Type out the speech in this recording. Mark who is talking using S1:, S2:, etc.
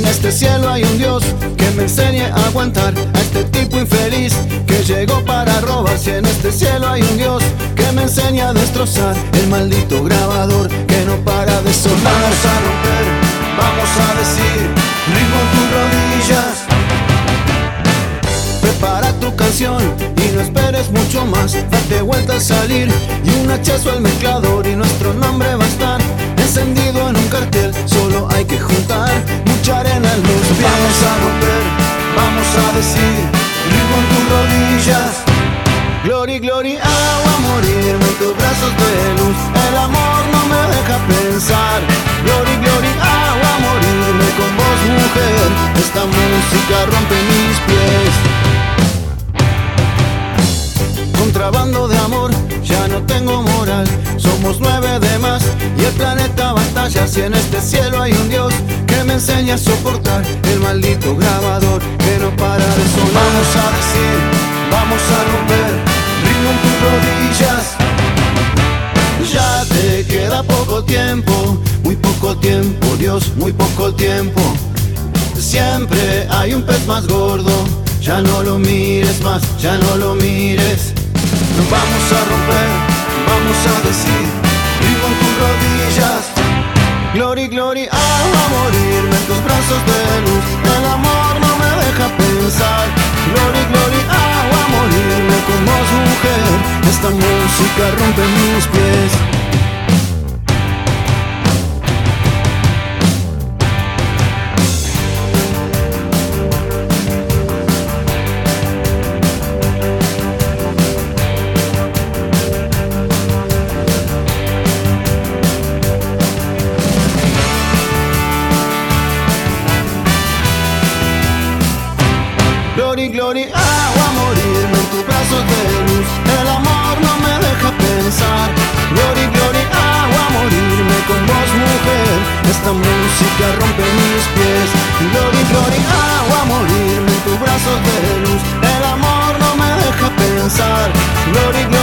S1: este cielo hay un Dios que me enseñe a aguantar a este tipo infeliz que llegó para robar. Si en este cielo hay un Dios que me enseñe a destrozar el maldito grabador que no para de sonar. Vamos a romper, vamos a decir, ritmo en tus rodillas. Prepara tu canción y no esperes mucho más. Date vuelta al salir y un hachazo al mezclador y nuestro nombre va a estar encendido en un cartel. Solo hay que juntar mucha arena en los pies. Vamos a romper, vamos a decir, ritmo en tus rodillas. Glory, glory, agua, morirme en tus brazos de luz. El amor no me deja pensar. Glory, glory, agua, morirme con vos, mujer. Esta música rompe mis pies. Contrabando de amor, ya no tengo moral. Somos 9 de más y el planeta batalla. Si en este cielo hay un Dios que me enseña a soportar el maldito grabador que no para de sonar. Vamos a decir, vamos a romper, ritmo en tus rodillas. Ya te queda poco tiempo, muy poco tiempo, Dios, muy poco tiempo. Siempre hay un pez más gordo, ya no lo mires más, ya no lo mires. Nos vamos a romper, vamos a decir, ritmo en tus rodillas. Glory, glory, a morirme en tus brazos de luz. El amor no me deja pensar. Glory, glory, a morirme con vos, mujer. Esta música rompe mis pies. Glory, glory, agua, morirme en tus brazos de luz. El amor no me deja pensar. Glory, glory, agua, morirme con vos, mujer. Esta música rompe mis pies. Glory, glory, agua, morirme en tus brazos de luz. El amor no me deja pensar. Glory, glory,